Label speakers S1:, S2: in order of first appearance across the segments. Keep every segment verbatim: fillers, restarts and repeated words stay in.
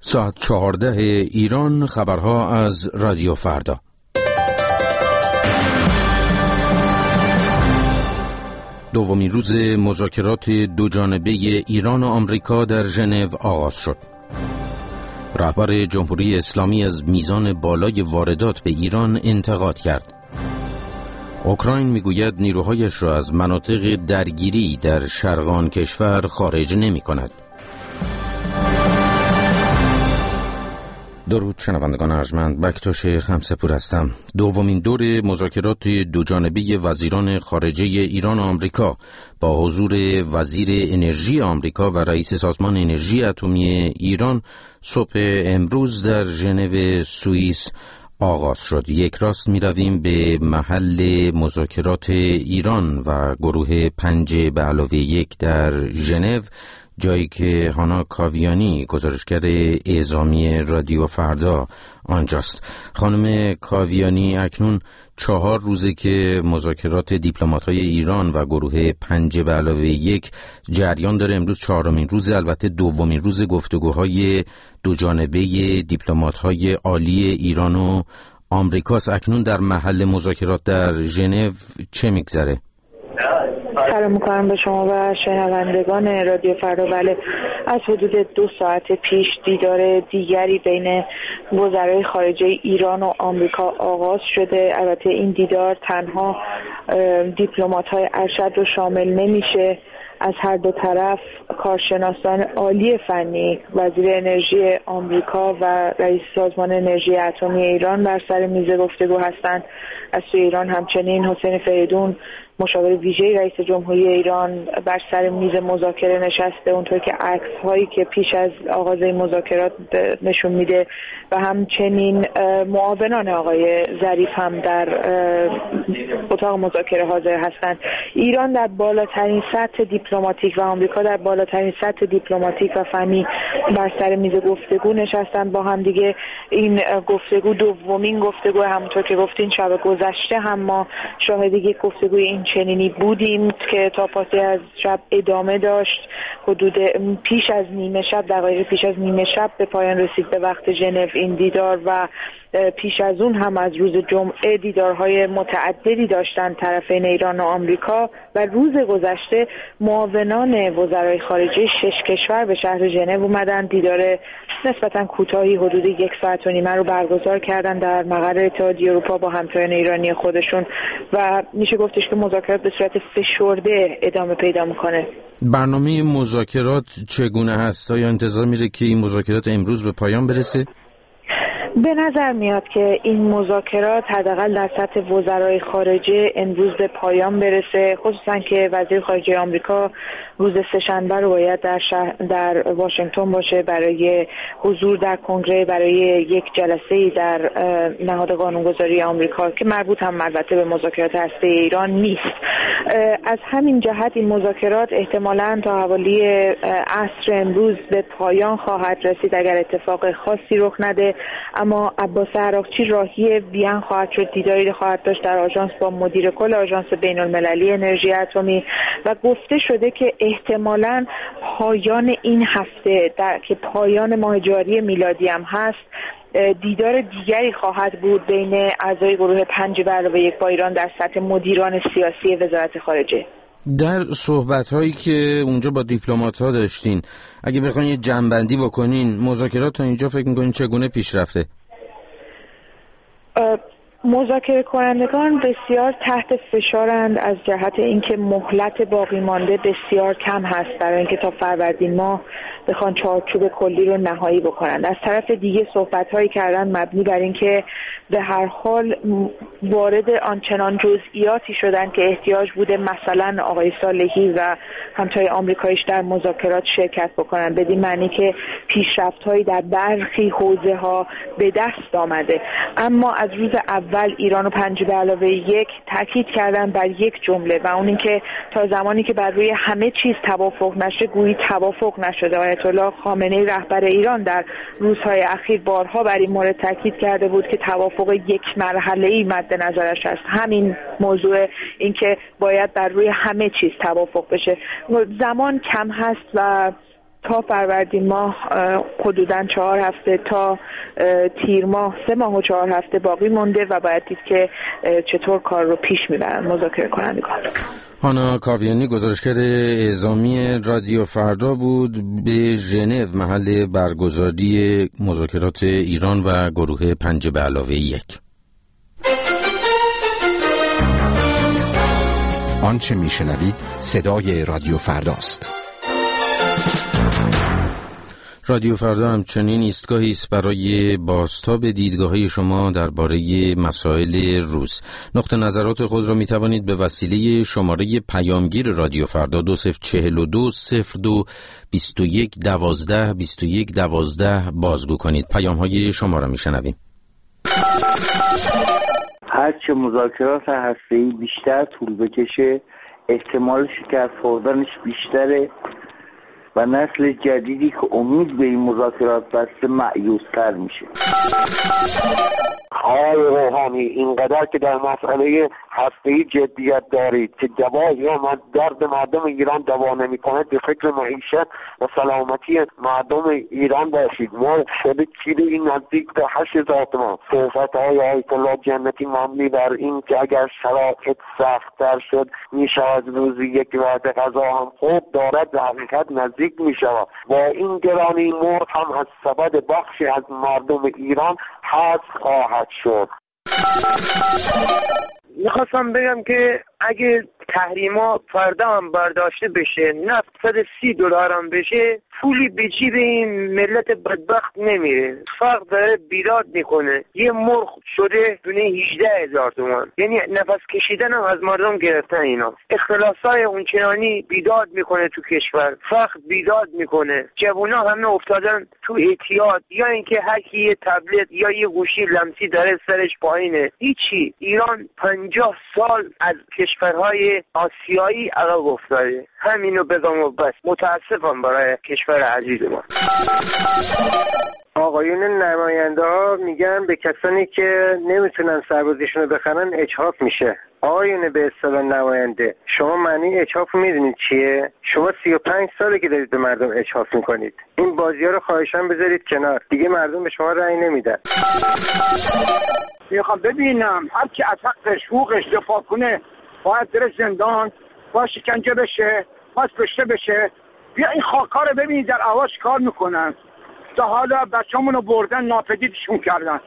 S1: ساعت چهارده ایران، خبرها از رادیو فردا. دومین روز مذاکرات دوجانبه ایران و آمریکا در ژنو آغاز شد. رهبر جمهوری اسلامی از میزان بالای واردات به ایران انتقاد کرد. اوکراین میگوید نیروهایش را از مناطق درگیری در شرق کشور خارج نمی کند. درود شنوندگان ارجمند، بکتاش خمسه‌پور هستم. دومین دور مذاکرات دوجانبه وزیران خارجه ایران و آمریکا با حضور وزیر انرژی آمریکا و رئیس سازمان انرژی اتمی ایران صبح امروز در ژنو سوئیس آغاز شد. یک راست می رویم به محل مذاکرات ایران و گروه پنج به علاوه یک در ژنو، جایی که هانا کاویانی گزارشگر اعزامی رادیو فردا آنجاست. خانم کاویانی، اکنون چهار روزه که مذاکرات دیپلمات‌های ایران و گروه پنج به علاوه یک جریان داره. امروز چهارمین روز، البته دومین روز گفتگوهای دوجانبه دیپلمات‌های عالی ایران و آمریکاست. اکنون در محل مذاکرات در ژنو چه میگذره؟
S2: سلام میکنم به شما و شنوندگان رادیو فردا. بله، از حدود دو ساعت پیش دیدار دیگری بین وزرای خارجه ایران و آمریکا آغاز شده. البته این دیدار تنها دیپلمات‌های ارشد رو شامل نمیشه. از هر دو طرف کارشناسان عالی فنی، وزیر انرژی آمریکا و رئیس سازمان انرژی اتمی ایران بر سر میز گفتگو هستند. از سوی ایران همچنین حسین فریدون، مشاور ویژه رئیس جمهوری ایران، بر سر میز مذاکره نشسته، اونطور که عکس هایی که پیش از آغاز مذاکرات نشون میده، و همچنین معاونان آقای ظریف هم در اتاق مذاکره حاضر هستند. ایران در بالاترین سطح دیپلماتیک و آمریکا در بالاترین سطح دیپلماتیک و فنی بر سر میز گفتگو نشستند با هم دیگه. این گفتگو دومین گفتگو، همونطور که گفتین شب گذشته هم ما شاهد یک گفتگوی این چنینی بودیم که تا پاسی از شب ادامه داشت. حدود پیش از نیمه شب، دقایق پیش از نیمه شب به پایان رسید به وقت ژنو این دیدار، و پیش از اون هم از روز جمعه دیدارهای متعددی داشتن طرفین ایران و آمریکا، و روز گذشته معاونان وزرای خارجه شش کشور به شهر ژنو اومدن. دیدار نسبتا کوتاهی حدود یک ساعت و نیمه رو برگزار کردن در مقر اتحادیه اروپا با همتایان ایرانی خودشون، و میشه گفتش که مذاکرات به صورت فشرده ادامه پیدا میکنه.
S1: برنامه مذاکرات چگونه هست؟ آیا انتظار میره که این مذاکرات امروز به پایان برسه؟
S2: به نظر میاد که این مذاکرات حداقل در سطح وزرای خارجه امروز به پایان برسه، خصوصا که وزیر خارجه آمریکا روز سه‌شنبه رو باید در شهر در واشنگتن باشه برای حضور در کنگره، برای یک جلسه‌ای در نهاد قانونگذاری آمریکا که مربوط هم البته به مذاکرات هسته‌ای ایران نیست. از همین جهت این مذاکرات احتمالاً تا حوالی عصر امروز به پایان خواهد رسید اگر اتفاق خاصی رخ نده. اما عباس عراقچی راهی وین خواهد شد، دیداری خواهد داشت در آژانس با مدیر کل آژانس بین‌المللی انرژی اتمی، و گفته شده که احتمالاً پایان این هفته در که پایان ماه جاری میلادی هم هست، دیدار دیگری خواهد بود بین اعضای گروه پنج به علاوه یک با ایران در سطح مدیران سیاسی وزارت خارجه.
S1: در صحبت‌هایی که اونجا با دیپلمات‌ها داشتین، اگه بخواین یه جمع‌بندی بکنین، مذاکرات تا اینجا فکر می‌کنین چگونه پیش رفته؟
S2: مذاکره کنندگان بسیار تحت فشارند از جهت اینکه مهلت باقی مانده بسیار کم هست برای اینکه تا فروردین ماه بخوان چارچوب کلی رو نهایی بکنند. از طرف دیگه صحبت‌هایی کردن مبنی بر اینکه به هر حال وارد آنچنان جزئیاتی شدن که احتیاج بوده مثلا آقای صالحی و همتای آمریکاییش در مذاکرات شرکت بکنن، بدین معنی که پیشرفت‌هایی در برخی حوزه‌ها به دست آمده. اما از روز اول ایران و پنج به علاوه یک تاکید کردن بر یک جمله، و اون این که تا زمانی که بر روی همه چیز توافق نشه گویی توافق نشده. آیت الله خامنه‌ای رهبر ایران در روزهای اخیر بارها بر این مورد تاکید کرده بود که توافق یک مرحله‌ای مد نظرش است. همین موضوع این که باید بر روی همه چیز توافق بشه. زمان کم هست و تا فروردین ماه حدوداً چهار هفته، تا تیر ماه سه ماه و چهار هفته باقی مونده و باید دید که چطور کار رو پیش میبرن مذاکره کنندگان.
S1: هانا کاویانی گزارشگر اعزامی رادیو فردا بود به ژنو، محل برگزاری مذاکرات ایران و گروه پنج به علاوه یک.
S3: آنچه میشنوید صدای رادیو فرداست.
S1: رادیو فردا همچنین ایستگاهی است برای بازتاب دیدگاه‌های شما درباره مسائل روز. نقطه نظرات خود را می توانید به وسیله شماره پیامگیر رادیو فردا دو صفر چهل و دو صفر دو بیست و یک دوازده بیست و یک دوازده بازگو کنید. پیام‌های شما را می‌شنویم.
S4: هرچه مذاکرات هسته‌ای بیشتر طول بکشه، احتمال شکست خوردنش بیشتره و نسل جدیدی که امید به این مذاکرات بسته مایوس‌تر میشه.
S5: آقای روحانی، اینقدر که در مسئله هسته‌ای جدیت دارید که دوا یا درد مردم ایران دوا نمی‌کنه، به فکر معیشت و سلامتی مردم ایران باشید. ما شده کیلو این نزدیک به هشت هزار تومان. صحبت‌های آیت الله جنتی مبنی بر این که اگر شرایط سخت‌تر شد می‌شود روزی یک وعده غذا هم خوب دارد به حقیقت نزدیک می‌شود. با این گرانی مرغ هم از سبد بخشی از مردم ایران حذف خواهد شد.
S6: میخواستم بگم که اگه تحریما فردا هم برداشته بشه، نفت صد و سی دلار هم بشه، پولی به جیب این ملت بدبخت نمیره. فقط داره بیداد میکنه. یه مرغ شده دونه هجده هزار تومان. یعنی نفس کشیدن هم از مردم گرفتن اینا. اختلاسای اونچنانی بیداد میکنه تو کشور. فقط بیداد میکنه. جوونا همه افتادن تو اعتیاد، یا اینکه هر کی یه تبلت یا یه گوشی لمسی داره سرش پایینه. هیچی. ایران پنجاه سال از کشورهای آسیایی عقب افتاده. همینو بگم و بس. متاسفم برای کشور عزیز ما.
S7: آقایون نماینده ها میگن به کسانی که نمیتونن سربازیشون رو بخرن اجحاف میشه. آقایون به اصطلاح نماینده، شما معنی اجحاف میدونید چیه؟ شما سی و پنج ساله که دارید به مردم اجحاف میکنید. این بازی ها رو خواهشاً بذارید کنار. دیگه مردم به شما رأی نمیدن.
S8: میخوام ببینم هر کی از حقش حقوقش دفاع کنه باید بره زندان، باید شکنجه بشه، باید کشته بشه. بیا این خاک‌ها رو ببینید در اواش کار میکنن. تا حالا بچه‌مون رو بردن ناپدیدشون کردن.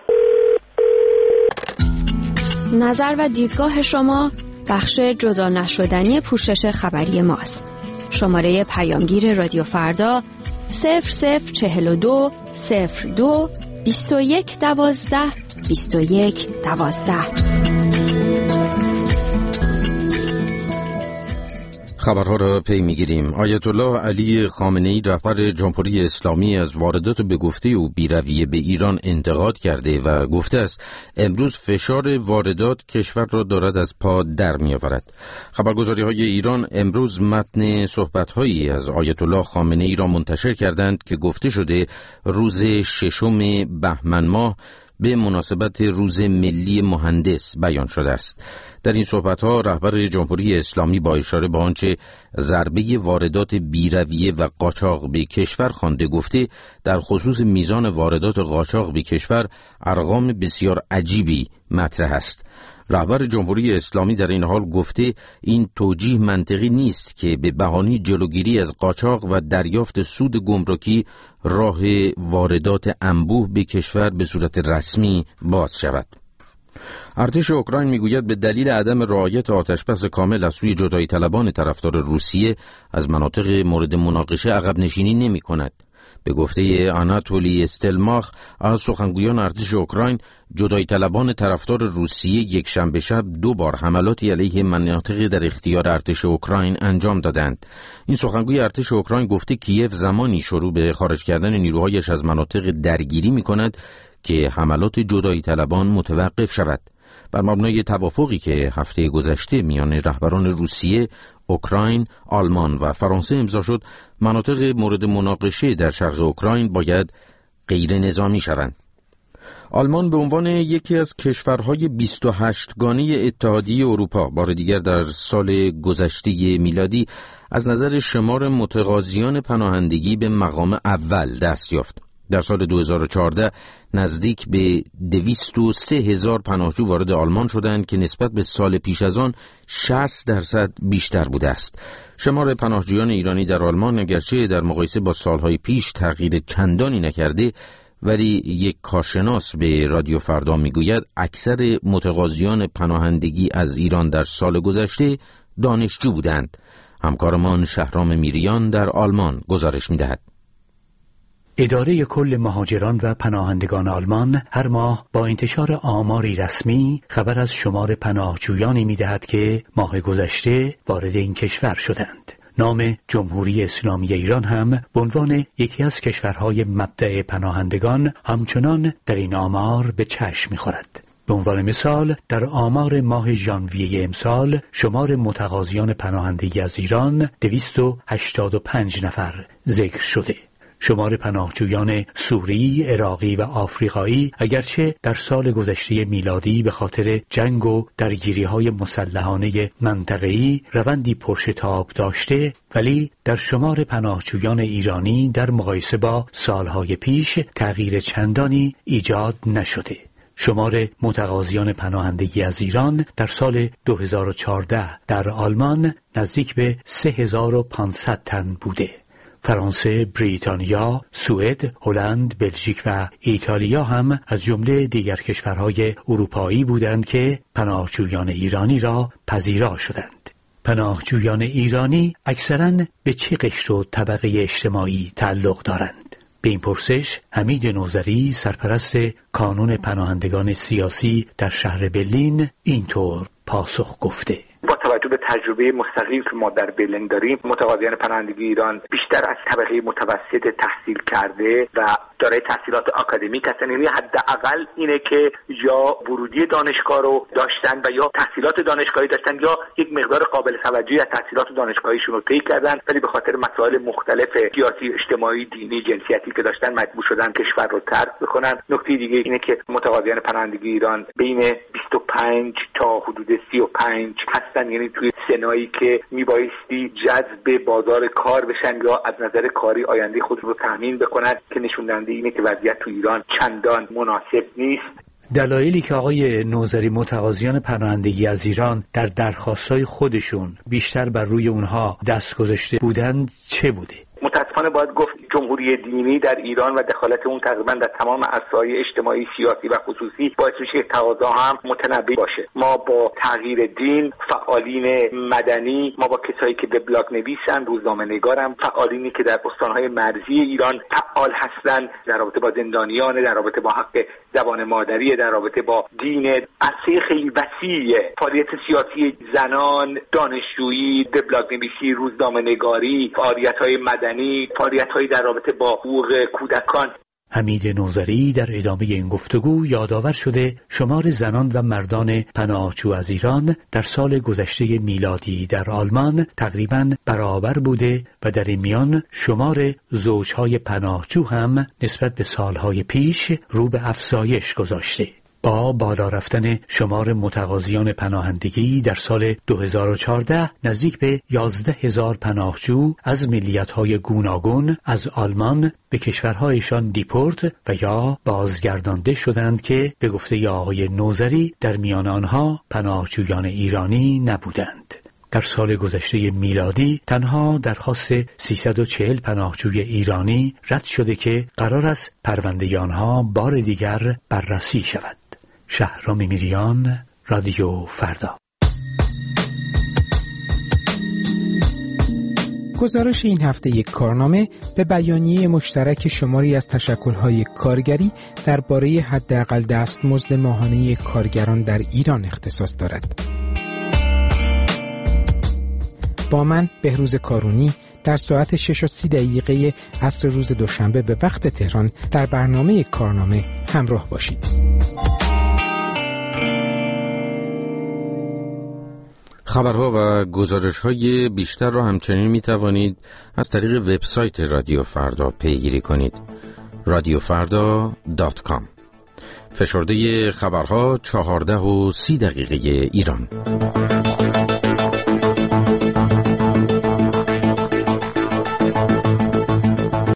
S9: نظر و دیدگاه شما بخش جدا نشدنی پوشش خبری ماست. شماره پیامگیر رادیو فردا صفر صفر چهل و دو صفر دو بیست و یک دوازده بیست و یک دوازده.
S1: خبرها را پی میگیریم. آیت الله علی خامنه‌ای رهبر جمهوری اسلامی از واردات به گفته او بی‌رویه به ایران انتقاد کرده و گفته است امروز فشار واردات کشور را دارد از پا در می‌آورد. خبرگزاری‌های ایران امروز متن صحبت‌هایی از آیت الله خامنه‌ای را منتشر کردند که گفته شده روز ششم بهمن ماه به مناسبت روز ملی مهندس بیان شده است. در این صحبت‌ها رهبر جمهوری اسلامی با اشاره به آنچه ضربه واردات بی‌رویه و قاچاق به کشور خوانده گفته در خصوص میزان واردات قاچاق به کشور ارقام بسیار عجیبی مطرح است. رهبر جمهوری اسلامی در این حال گفته این توجیه منطقی نیست که به بهانه جلوگیری از قاچاق و دریافت سود گمرکی راه واردات انبوه به کشور به صورت رسمی باز شود. ارتش اوکراین میگوید به دلیل عدم رعایت آتشبس کامل از سوی جدایی طلبان طرفدار روسیه از مناطق مورد مناقشه عقب نشینی نمی کند. به گفته آناتولی استلماخ از سخنگویان ارتش اوکراین، جدایی طلبان طرفدار روسیه یک شنبه شب دو بار حملاتی علیه مناطق در اختیار ارتش اوکراین انجام دادند. این سخنگوی ارتش اوکراین گفته کیف زمانی شروع به خارج کردن نیروهایش از مناطق درگیری می کند که حملات جدایی طلبان متوقف شود. بر مبنای توافقی که هفته گذشته میان رهبران روسیه، اوکراین، آلمان و فرانسه امضا شد، مناطق مورد مناقشه در شرق اوکراین باید غیر نظامی شوند. آلمان به عنوان یکی از کشورهای بیست و هشت گانه اتحادیه اروپا بار دیگر در سال گذشته میلادی از نظر شمار متقاضیان پناهندگی به مقام اول دست یافت. در سال دو هزار و چهارده نزدیک به دویست و سه هزار پناهجو وارد آلمان شدند که نسبت به سال پیش از آن شصت درصد بیشتر بوده است. شمار پناهجویان ایرانی در آلمان اگرچه در مقایسه با سالهای پیش تغییر چندانی نکرده، ولی یک کارشناس به رادیو فردا میگوید اکثر متقاضیان پناهندگی از ایران در سال گذشته دانشجو بودند. همکارمان شهرام میریان در آلمان گزارش میدهد.
S10: اداره کل مهاجران و پناهندگان آلمان هر ماه با انتشار آماری رسمی خبر از شمار پناهجویانی می‌دهد که ماه گذشته وارد این کشور شدند. نام جمهوری اسلامی ایران هم به عنوان یکی از کشورهای مبدأ پناهندگان همچنان در این آمار به چشم می‌خورد. به عنوان مثال در آمار ماه ژانویه امسال شمار متقاضیان پناهندگی از ایران دویست و هشتاد و پنج نفر ذکر شده. شمار پناهجویان سوری، عراقی و آفریقایی اگرچه در سال گذشته میلادی به خاطر جنگ و درگیری‌های مسلحانه منطقه‌ای روندی پرشتاب داشته، ولی در شمار پناهجویان ایرانی در مقایسه با سالهای پیش تغییر چندانی ایجاد نشده. شمار متقاضیان پناهندگی از ایران در سال دو هزار و چهارده در آلمان نزدیک به سه هزار و پانصد تن بوده. فرانسه، بریتانیا، سوئد، هلند، بلژیک و ایتالیا هم از جمله دیگر کشورهای اروپایی بودند که پناهجویان ایرانی را پذیرا شدند. پناهجویان ایرانی اکثراً به چه قشر و طبقه اجتماعی تعلق دارند؟ به این پرسش حمید نوذری، سرپرست کانون پناهندگان سیاسی در شهر برلین، اینطور پاسخ گفته:
S11: با توجه به تجربه مستقیم که ما در برلین داریم، متقاضیان پناهندگی ایران بیشتر از طبقه متوسط تحصیل کرده و دارای تحصیلات آکادمیک هستن، یعنی حداقل اینه که یا ورودی دانشگاه رو داشتن و یا تحصیلات دانشگاهی داشتن یا یک مقدار قابل توجهی از تحصیلات دانشگاهیشون رو طی کردن، ولی به خاطر مسائل مختلف سیاسی، اجتماعی، دینی، جنسیتی که داشتن مجبور شدن کشور رو ترک بکنن. نکته دیگه اینه که متقاضیان پناهندگی ایران بین بیست و پنج تا حدود سی و پنج هستن، یعنی توی سنایی که میبایستی جذب بازار کار بشن یا از نظر کاری آینده خود رو تامین بکنن، که نشون دهنده اینه که وضعیت تو ایران چندان مناسب نیست.
S10: دلایلی که آقای نوذری متقاضیان پناهندگی از ایران در درخواست‌های خودشون بیشتر بر روی اونها دست گذاشته بودند چه بوده؟
S11: متاسفانه باید گفت جمهوری دینی در ایران و دخالت اون تقریبا در تمام عرصه‌های اجتماعی، سیاسی و خصوصی باعث میشه که تقاضا هم متنوع باشه. ما با تغییر دین، فعالین مدنی، ما با کسایی که وبلاگ نویسن، روزنامه‌نگارن، فعالینی که در استان‌های مرزی ایران فعال هستن در رابطه با زندانیان، در رابطه با حق زبان مادری، در رابطه با دین، عرصه خیلی وسیع فعالیت سیاسی زنان، دانشجویی، وبلاگ نویسی، روزنامه‌نگاری، فعالیت‌های مدنی، فعالیت‌هایی در رابطه با حقوق کودکان.
S10: حمید نوذری در ادامه این گفتگو یادآور شده شمار زنان و مردان پناهجو از ایران در سال گذشته میلادی در آلمان تقریباً برابر بوده و در این میان شمار زوجهای پناهجو هم نسبت به سالهای پیش رو به افزایش گذاشته. با بالا رفتن شمار متقاضیان پناهندگی در سال دو هزار و چهارده نزدیک به یازده هزار پناهجو از ملیت‌های گوناگون از آلمان به کشورهایشان دیپورت و یا بازگردانده شدند که به گفته آقای نوذری در میان آنها پناهجویان ایرانی نبودند. در سال گذشته میلادی تنها درخواست سیصد و چهل پناهجوی ایرانی رد شده که قرار است پرونده آنها بار دیگر بررسی شود. شهرام میریان، رادیو فردا.
S12: گزارش این هفته یک کارنامه به بیانیه مشترک شماری از تشکل‌های کارگری درباره حداقل دستمزد ماهانه کارگران در ایران اختصاص دارد. با من بهروز کارونی در ساعت شش و سی دقیقه عصر روز دوشنبه به وقت تهران در برنامه کارنامه همراه باشید.
S1: خبرها و گزارش‌های بیشتر را همچنین می‌توانید از طریق وبسایت رادیو فردا پیگیری کنید. رادیو فردا دات کام. فشرده خبرها چهارده و سی دقیقه ایران.